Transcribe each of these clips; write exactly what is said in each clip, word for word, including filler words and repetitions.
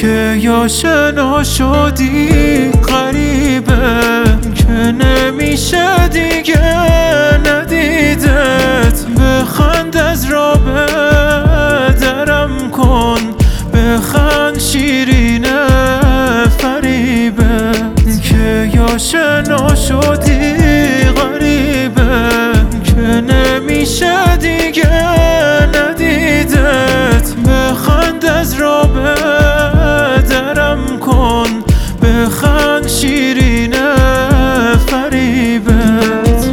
که یا شنا شدی غریبه که نمیشه دیگه ندیدت. بخند از را به درم کن، بخند شیرینه فریبه که یا شنا شدی غریبه که نمیشه دیگه ندیدت. بخند از را به درم کن، بخند شیرینه فریبت.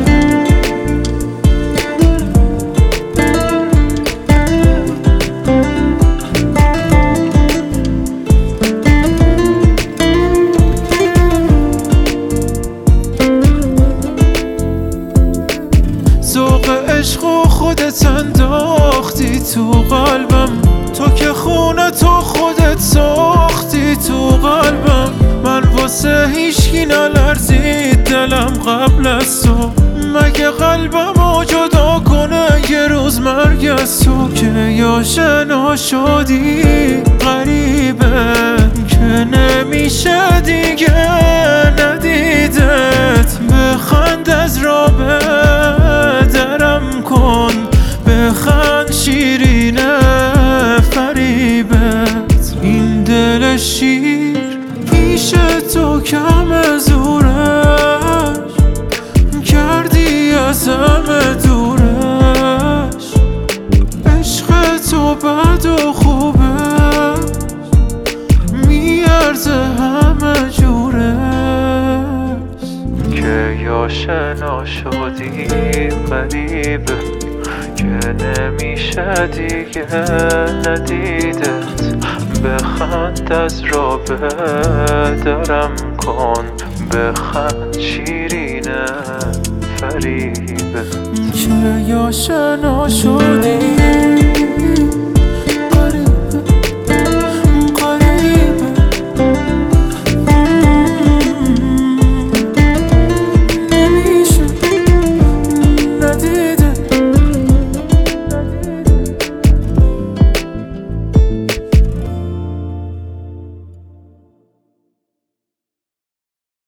ذوق عشق و خودت انداختی تو قلبم، تو که خونه تو خودت ساختی تو قلبم. من واسه هیچکی نلرزید دلم قبل از تو، مگه قلبمو جدا کنه یه روز مرگ از تو. که یا شنا شدی غریبه که نمیشه دیگه ندیدت. بخند از را به درم کن، بخند شیرینه فریبت. این دل شیر پیش تو کم زورش، کردی از همه دورش. عشق تو بد و خوبه میارزه همه جورش. که یا شنا شدی غریبه که نمیشه دیگه ندیدت. بخند از را به درم کن، بخند شیرینه فریبت. که یا شنا شدی